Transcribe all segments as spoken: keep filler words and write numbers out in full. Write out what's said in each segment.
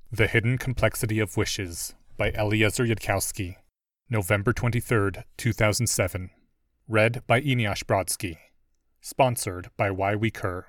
The Hidden Complexity of Wishes by Eliezer Yudkowsky. November twenty-third, two thousand seven. Read by Eneasz Brodsky. Sponsored by Why We Cur.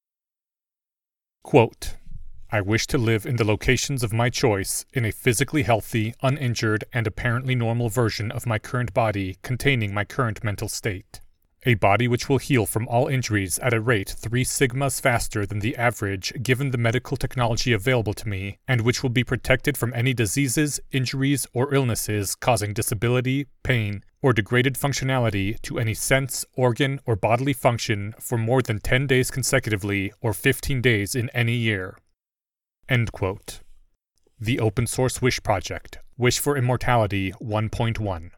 Quote, I wish to live in the locations of my choice in a physically healthy, uninjured, and apparently normal version of my current body containing my current mental state. A body which will heal from all injuries at a rate three sigmas faster than the average given the medical technology available to me, and which will be protected from any diseases, injuries, or illnesses causing disability, pain, or degraded functionality to any sense, organ, or bodily function for more than ten days consecutively or fifteen days in any year. End quote. The Open Source Wish Project, Wish for Immortality one point one.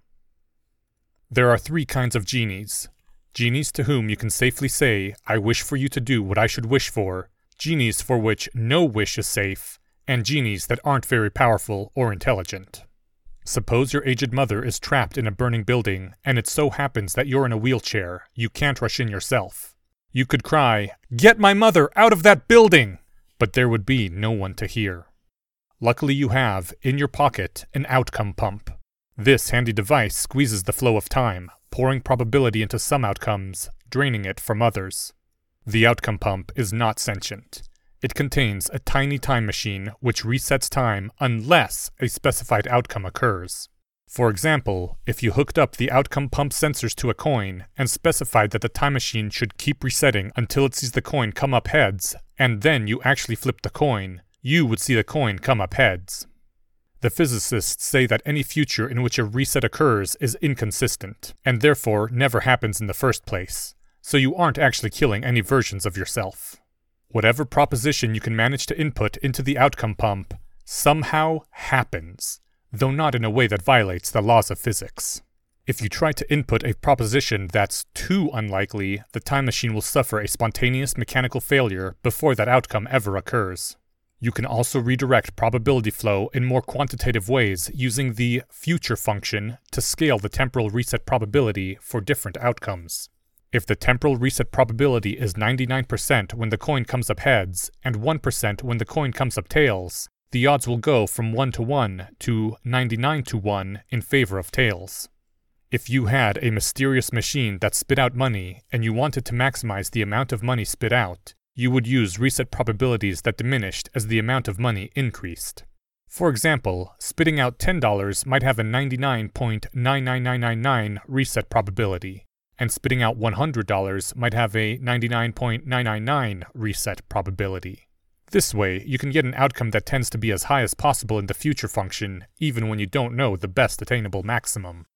There are three kinds of genies. Genies to whom you can safely say, I wish for you to do what I should wish for, genies for which no wish is safe, and genies that aren't very powerful or intelligent. Suppose your aged mother is trapped in a burning building, and it so happens that you're in a wheelchair, you can't rush in yourself. You could cry, Get my mother out of that building! But there would be no one to hear. Luckily you have, in your pocket, an outcome pump. This handy device squeezes the flow of time, pouring probability into some outcomes, draining it from others. The outcome pump is not sentient. It contains a tiny time machine which resets time unless a specified outcome occurs. For example, if you hooked up the outcome pump sensors to a coin and specified that the time machine should keep resetting until it sees the coin come up heads, and then you actually flip the coin, you would see the coin come up heads. The physicists say that any future in which a reset occurs is inconsistent, and therefore never happens in the first place, so you aren't actually killing any versions of yourself. Whatever proposition you can manage to input into the outcome pump somehow happens, though not in a way that violates the laws of physics. If you try to input a proposition that's too unlikely, the time machine will suffer a spontaneous mechanical failure before that outcome ever occurs. You can also redirect probability flow in more quantitative ways using the future function to scale the temporal reset probability for different outcomes. If the temporal reset probability is ninety-nine percent when the coin comes up heads and one percent when the coin comes up tails, the odds will go from one to one to ninety-nine to one in favor of tails. If you had a mysterious machine that spit out money and you wanted to maximize the amount of money spit out, you would use reset probabilities that diminished as the amount of money increased. For example, spitting out ten dollars might have a ninety-nine point nine nine nine nine nine reset probability, and spitting out one hundred dollars might have a ninety-nine point nine nine nine reset probability. This way, you can get an outcome that tends to be as high as possible in the future function, even when you don't know the best attainable maximum.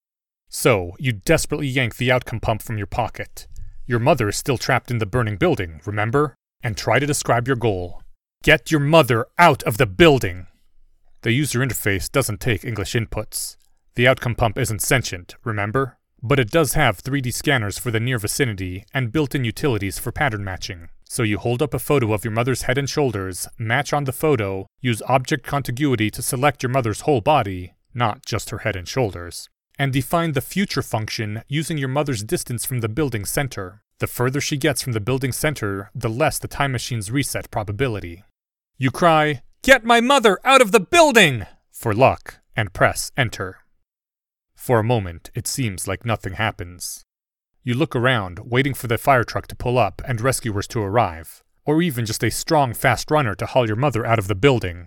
So, you desperately yank the outcome pump from your pocket. Your mother is still trapped in the burning building, remember? And try to describe your goal. Get your mother out of the building! The user interface doesn't take English inputs. The outcome pump isn't sentient, remember? But it does have three D scanners for the near vicinity and built-in utilities for pattern matching. So you hold up a photo of your mother's head and shoulders, match on the photo, use object contiguity to select your mother's whole body, not just her head and shoulders, and define the future function using your mother's distance from the building center. The further she gets from the building center, the less the time machine's reset probability. You cry, Get my mother out of the building! For luck, and press enter. For a moment, it seems like nothing happens. You look around, waiting for the fire truck to pull up and rescuers to arrive, or even just a strong, fast runner to haul your mother out of the building.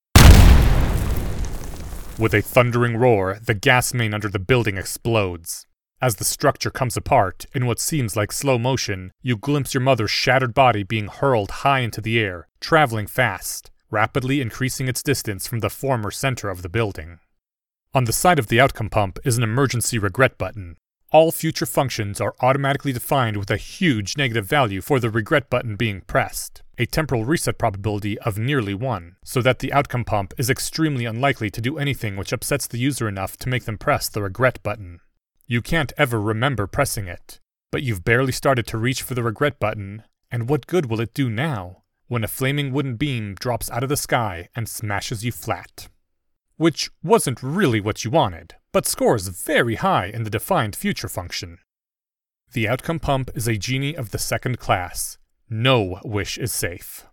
With a thundering roar, the gas main under the building explodes. As the structure comes apart, in what seems like slow motion, you glimpse your mother's shattered body being hurled high into the air, traveling fast, rapidly increasing its distance from the former center of the building. On the side of the outcome pump is an emergency regret button. All future functions are automatically defined with a huge negative value for the regret button being pressed, a temporal reset probability of nearly one, so that the outcome pump is extremely unlikely to do anything which upsets the user enough to make them press the regret button. You can't ever remember pressing it, but you've barely started to reach for the regret button, and what good will it do now, when a flaming wooden beam drops out of the sky and smashes you flat? Which wasn't really what you wanted, but scores very high in the defined future function. The outcome pump is a genie of the second class. No wish is safe.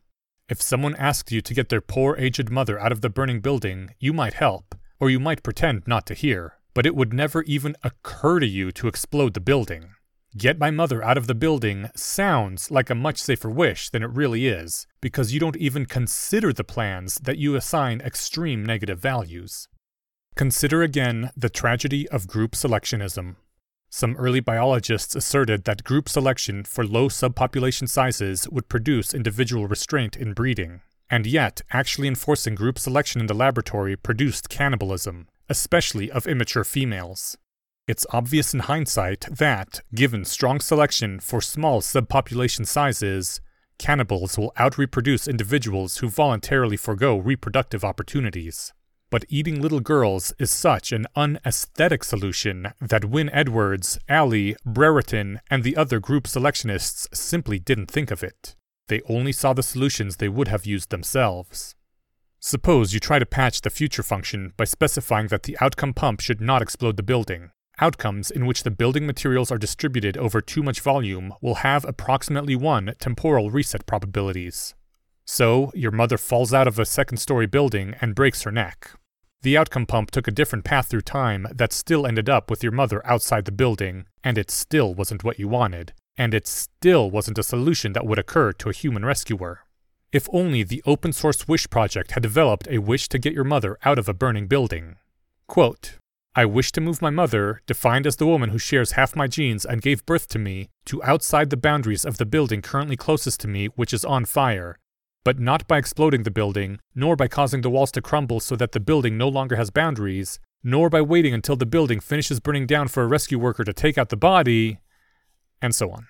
If someone asked you to get their poor aged mother out of the burning building, you might help, or you might pretend not to hear, but it would never even occur to you to explode the building. Get my mother out of the building sounds like a much safer wish than it really is, because you don't even consider the plans that you assign extreme negative values. Consider again the tragedy of group selectionism. Some early biologists asserted that group selection for low subpopulation sizes would produce individual restraint in breeding, and yet actually enforcing group selection in the laboratory produced cannibalism, especially of immature females. It's obvious in hindsight that, given strong selection for small subpopulation sizes, cannibals will out-reproduce individuals who voluntarily forego reproductive opportunities. But eating little girls is such an unaesthetic solution that Wynne Edwards, Alley, Brereton, and the other group selectionists simply didn't think of it. They only saw the solutions they would have used themselves. Suppose you try to patch the future function by specifying that the outcome pump should not explode the building. Outcomes in which the building materials are distributed over too much volume will have approximately one temporal reset probabilities. So, your mother falls out of a second-story building and breaks her neck. The outcome pump took a different path through time that still ended up with your mother outside the building, and it still wasn't what you wanted, and it still wasn't a solution that would occur to a human rescuer. If only the open-source Wish project had developed a wish to get your mother out of a burning building. Quote, I wish to move my mother, defined as the woman who shares half my genes and gave birth to me, to outside the boundaries of the building currently closest to me, which is on fire, but not by exploding the building, nor by causing the walls to crumble so that the building no longer has boundaries, nor by waiting until the building finishes burning down for a rescue worker to take out the body, and so on.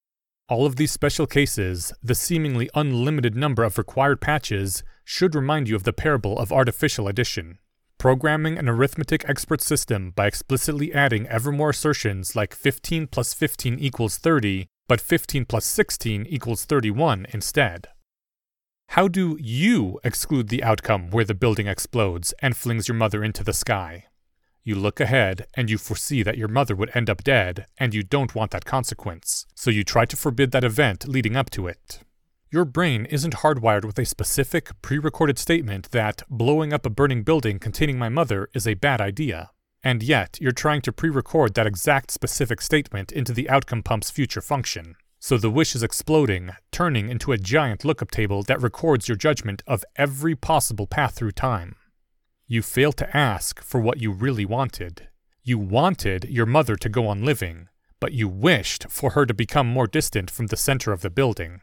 All of these special cases, the seemingly unlimited number of required patches, should remind you of the parable of artificial addition. Programming an arithmetic expert system by explicitly adding ever more assertions like fifteen plus fifteen equals thirty, but fifteen plus sixteen equals thirty-one instead. How do you exclude the outcome where the building explodes and flings your mother into the sky? You look ahead and you foresee that your mother would end up dead, and you don't want that consequence, so you try to forbid that event leading up to it. Your brain isn't hardwired with a specific, pre-recorded statement that blowing up a burning building containing my mother is a bad idea, and yet you're trying to pre-record that exact specific statement into the outcome pump's future function. So the wish is exploding, turning into a giant lookup table that records your judgment of every possible path through time. You fail to ask for what you really wanted. You wanted your mother to go on living, but you wished for her to become more distant from the center of the building.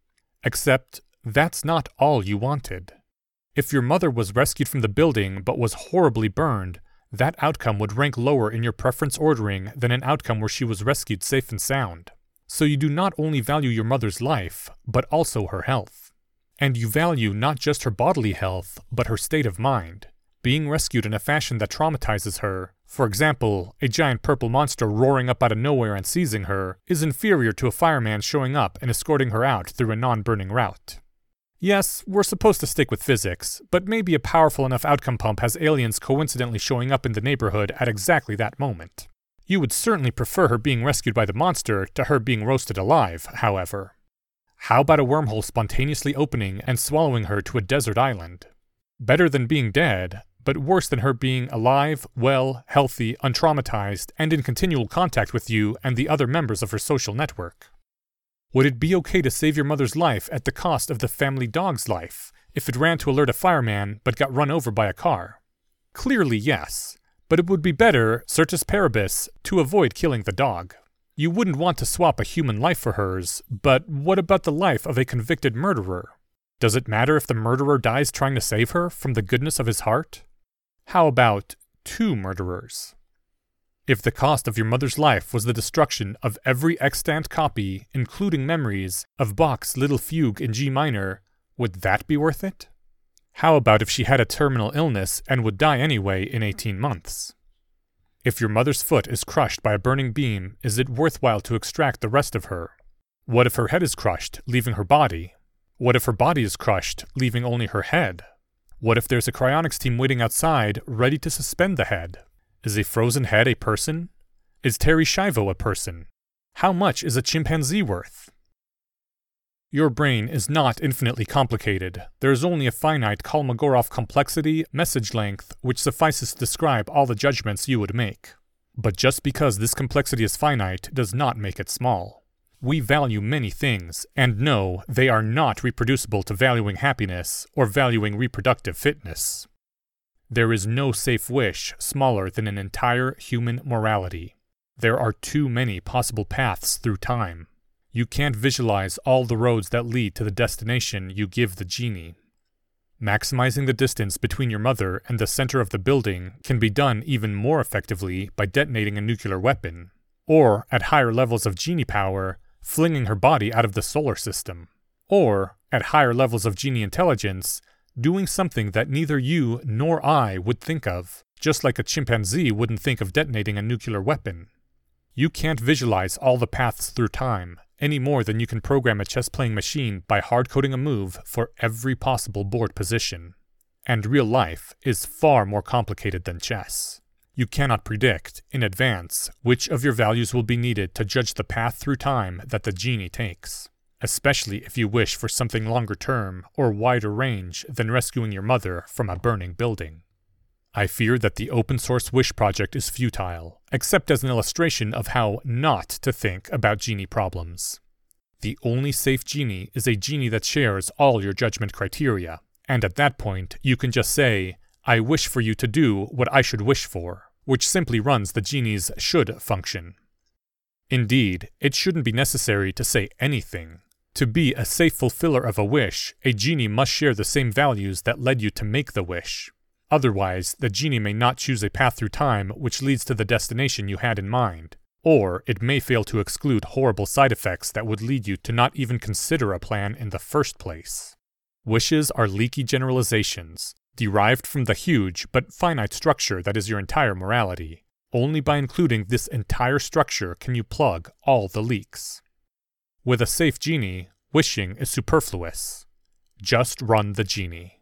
Except, that's not all you wanted. If your mother was rescued from the building but was horribly burned, that outcome would rank lower in your preference ordering than an outcome where she was rescued safe and sound. So you do not only value your mother's life, but also her health. And you value not just her bodily health, but her state of mind. Being rescued in a fashion that traumatizes her, for example, a giant purple monster roaring up out of nowhere and seizing her, is inferior to a fireman showing up and escorting her out through a non-burning route. Yes, we're supposed to stick with physics, but maybe a powerful enough outcome pump has aliens coincidentally showing up in the neighborhood at exactly that moment. You would certainly prefer her being rescued by the monster to her being roasted alive, however. How about a wormhole spontaneously opening and swallowing her to a desert island? Better than being dead, but worse than her being alive, well, healthy, untraumatized, and in continual contact with you and the other members of her social network. Would it be okay to save your mother's life at the cost of the family dog's life, if it ran to alert a fireman but got run over by a car? Clearly yes, but it would be better, certus paribus, to avoid killing the dog. You wouldn't want to swap a human life for hers, but what about the life of a convicted murderer? Does it matter if the murderer dies trying to save her from the goodness of his heart? How about two murderers? If the cost of your mother's life was the destruction of every extant copy, including memories, of Bach's Little Fugue in G minor, would that be worth it? How about if she had a terminal illness and would die anyway in eighteen months? If your mother's foot is crushed by a burning beam, is it worthwhile to extract the rest of her? What if her head is crushed, leaving her body? What if her body is crushed, leaving only her head? What if there's a cryonics team waiting outside, ready to suspend the head? Is a frozen head a person? Is Terry Schiavo a person? How much is a chimpanzee worth? Your brain is not infinitely complicated. There is only a finite Kolmogorov complexity message length which suffices to describe all the judgments you would make. But just because this complexity is finite does not make it small. We value many things, and know they are not reproducible to valuing happiness or valuing reproductive fitness. There is no safe wish smaller than an entire human morality. There are too many possible paths through time. You can't visualize all the roads that lead to the destination you give the genie. Maximizing the distance between your mother and the center of the building can be done even more effectively by detonating a nuclear weapon, or, at higher levels of genie power, flinging her body out of the solar system, or, at higher levels of genie intelligence, doing something that neither you nor I would think of, just like a chimpanzee wouldn't think of detonating a nuclear weapon. You can't visualize all the paths through time, any more than you can program a chess-playing machine by hard-coding a move for every possible board position. And real life is far more complicated than chess. You cannot predict, in advance, which of your values will be needed to judge the path through time that the genie takes, especially if you wish for something longer term or wider range than rescuing your mother from a burning building. I fear that the open-source Wish project is futile, except as an illustration of how not to think about genie problems. The only safe genie is a genie that shares all your judgment criteria, and at that point you can just say, I wish for you to do what I should wish for, which simply runs the genie's should function. Indeed, it shouldn't be necessary to say anything. To be a safe fulfiller of a wish, a genie must share the same values that led you to make the wish. Otherwise, the genie may not choose a path through time which leads to the destination you had in mind, or it may fail to exclude horrible side effects that would lead you to not even consider a plan in the first place. Wishes are leaky generalizations, derived from the huge but finite structure that is your entire morality. Only by including this entire structure can you plug all the leaks. With a safe genie, wishing is superfluous. Just run the genie.